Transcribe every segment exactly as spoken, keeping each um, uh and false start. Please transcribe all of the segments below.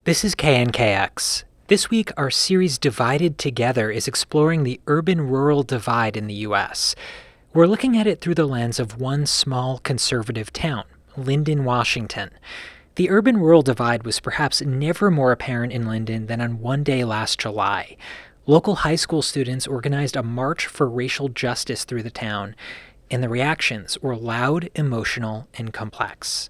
This is K N K X. This week, our series Divided Together is exploring the urban-rural divide in the U S. We're looking at it through the lens of one small conservative town, Lyndon, Washington. The urban-rural divide was perhaps never more apparent in Lyndon than on one day last July. Local high school students organized a march for racial justice through the town, and the reactions were loud, emotional, and complex.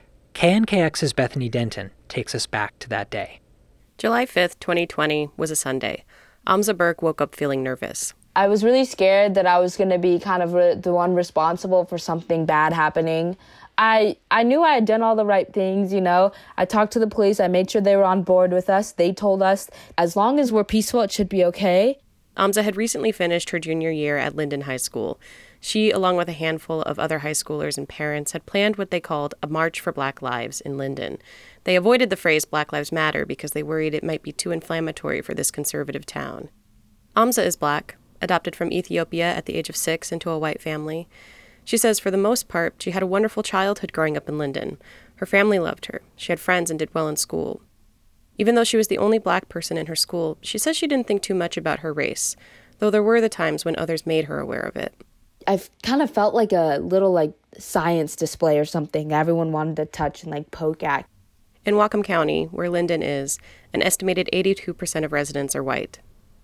K N K X's Bethany Denton takes us back to that day. July fifth, twenty twenty was a Sunday. Amza Burke woke up feeling nervous. I was really scared that I was going to be kind of re- the one responsible for something bad happening. I I knew I had done all the right things, you know. I talked to the police. I made sure they were on board with us. They told us as long as we're peaceful, it should be okay. Amza had recently finished her junior year at Lyndon High School. She, along with a handful of other high schoolers and parents, had planned what they called a March for Black Lives in Lyndon. They avoided the phrase Black Lives Matter because they worried it might be too inflammatory for this conservative town. Amza is Black, adopted from Ethiopia at the age of six into a white family. She says for the most part, she had a wonderful childhood growing up in Lyndon. Her family loved her. She had friends and did well in school. Even though she was the only Black person in her school, she says she didn't think too much about her race, though there were the times when others made her aware of it. I've kind of felt like a little like science display or something everyone wanted to touch and like poke at. In Whatcom County, where Lyndon is, an estimated eighty-two percent of residents are white.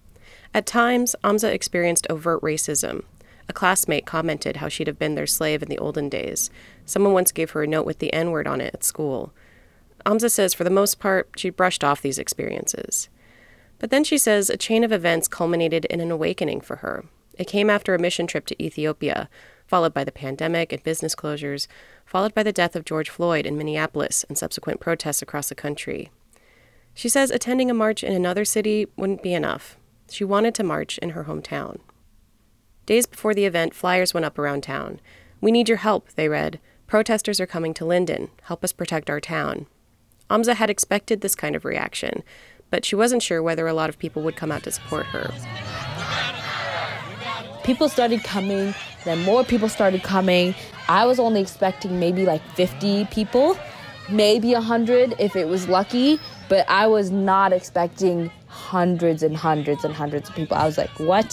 At times, Amza experienced overt racism. A classmate commented how she'd have been their slave in the olden days. Someone once gave her a note with the N-word on it at school. Amza says for the most part, she brushed off these experiences. But then she says a chain of events culminated in an awakening for her. It came after a mission trip to Ethiopia, followed by the pandemic and business closures, followed by the death of George Floyd in Minneapolis and subsequent protests across the country. She says attending a march in another city wouldn't be enough. She wanted to march in her hometown. Days before the event, flyers went up around town. "We need your help," they read. "Protesters are coming to Lyndon. Help us protect our town." Amza had expected this kind of reaction, but she wasn't sure whether a lot of people would come out to support her. People started coming, then more people started coming. I was only expecting maybe like fifty people, maybe one hundred if it was lucky, but I was not expecting hundreds and hundreds and hundreds of people. I was like, what?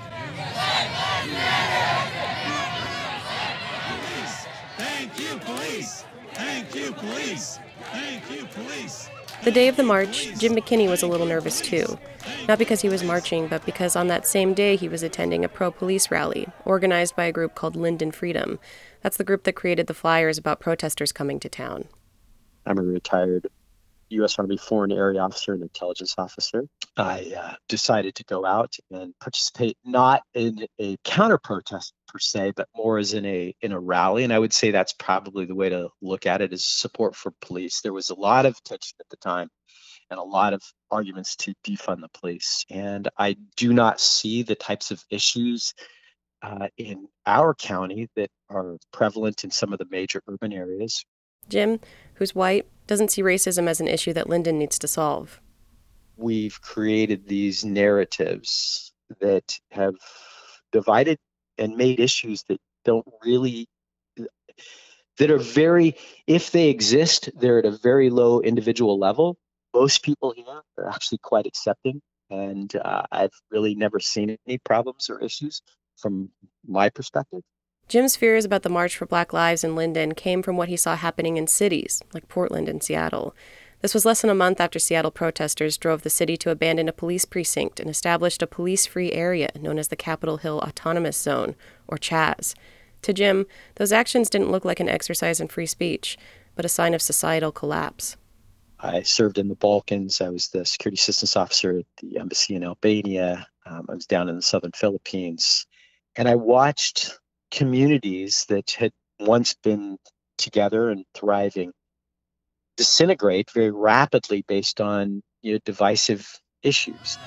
Thank you, police! Thank you, police! Thank you, police! The day of the march, Jim McKinney was a little nervous too. Not because he was marching, but because on that same day he was attending a pro-police rally, organized by a group called Lyndon Freedom. That's the group that created the flyers about protesters coming to town. I'm a retired U S Army Foreign Area Officer and Intelligence Officer. I uh, decided to go out and participate not in a counter-protest per se, but more as in a in a rally. And I would say that's probably the way to look at it, is support for police. There was a lot of tension at the time and a lot of arguments to defund the police. And I do not see the types of issues uh, in our county that are prevalent in some of the major urban areas. Jim, who's white, doesn't see racism as an issue that Lyndon needs to solve. We've created these narratives that have divided and made issues that don't really, that are very, if they exist, they're at a very low individual level. Most people here are actually quite accepting, and uh, I've really never seen any problems or issues from my perspective. Jim's fears about the March for Black Lives in Lyndon came from what he saw happening in cities, like Portland and Seattle. This was less than a month after Seattle protesters drove the city to abandon a police precinct and established a police-free area known as the Capitol Hill Autonomous Zone, or CHAZ. To Jim, those actions didn't look like an exercise in free speech, but a sign of societal collapse. I served in the Balkans. I was the security assistance officer at the embassy in Albania. Um, I was down in the southern Philippines. And I watched communities that had once been together and thriving disintegrate very rapidly based on, you know, divisive issues.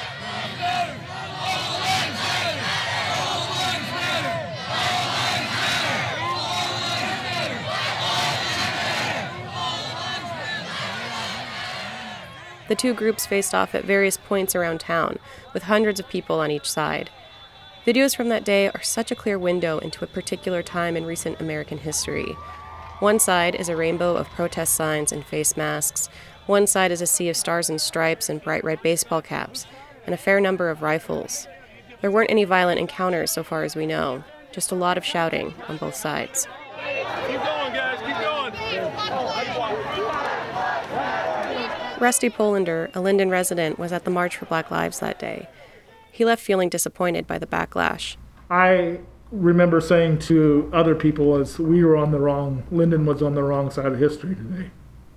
The two groups faced off at various points around town, with hundreds of people on each side. Videos from that day are such a clear window into a particular time in recent American history. One side is a rainbow of protest signs and face masks, One side is a sea of stars and stripes and bright red baseball caps, and a fair number of rifles. There weren't any violent encounters so far as we know, just a lot of shouting on both sides. Keep going, guys, keep going. Rusty Polander, a Linden resident, was at the March for Black Lives that day. He left feeling disappointed by the backlash. I remember saying to other people as we were on the wrong, Linden was on the wrong side of history today.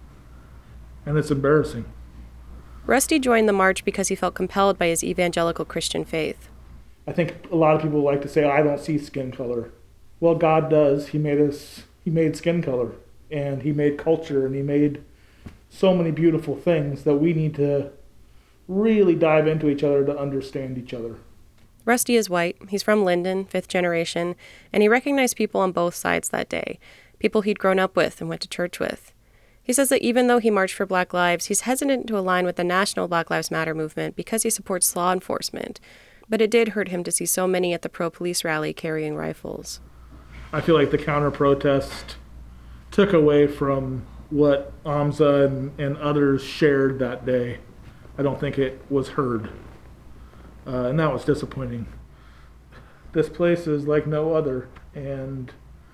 And it's embarrassing. Rusty joined the march because he felt compelled by his evangelical Christian faith. I think a lot of people like to say, I don't see skin color. Well, God does. He made us, he made skin color, and he made culture, and he made so many beautiful things that we need to really dive into each other to understand each other. Rusty is white. He's from Linden, fifth generation, and he recognized people on both sides that day, people he'd grown up with and went to church with. He says that even though he marched for Black Lives, he's hesitant to align with the national Black Lives Matter movement because he supports law enforcement. But it did hurt him to see so many at the pro-police rally carrying rifles. I feel like the counter-protest took away from what Amza and, and others shared that day. I don't think it was heard. Uh, and that was disappointing. This place is like no other, and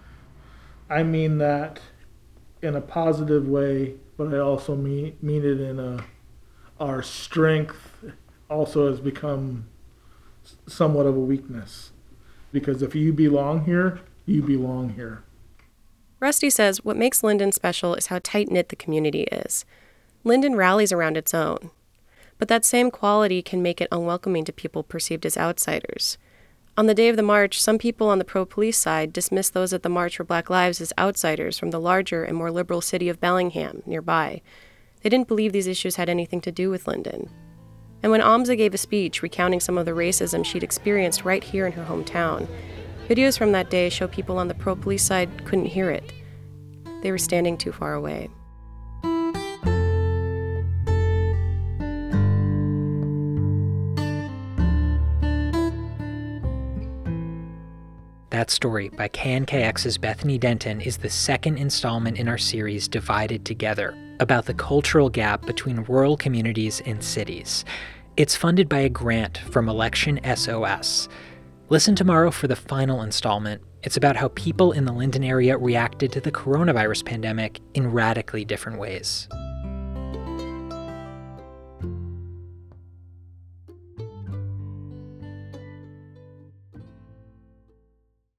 I mean that in a positive way, but I also mean, mean it in a, our strength also has become somewhat of a weakness. Because if you belong here, you belong here. Rusty says what makes Linden special is how tight-knit the community is. Linden rallies around its own. But that same quality can make it unwelcoming to people perceived as outsiders. On the day of the march, some people on the pro-police side dismissed those at the March for Black Lives as outsiders from the larger and more liberal city of Bellingham, nearby. They didn't believe these issues had anything to do with Linden. And when Amza gave a speech recounting some of the racism she'd experienced right here in her hometown, videos from that day show people on the pro-police side couldn't hear it. They were standing too far away. That story by K N K X's Bethany Denton is the second installment in our series Divided Together, about the cultural gap between rural communities and cities. It's funded by a grant from Election S O S. Listen tomorrow for the final installment. It's about how people in the Linden area reacted to the coronavirus pandemic in radically different ways.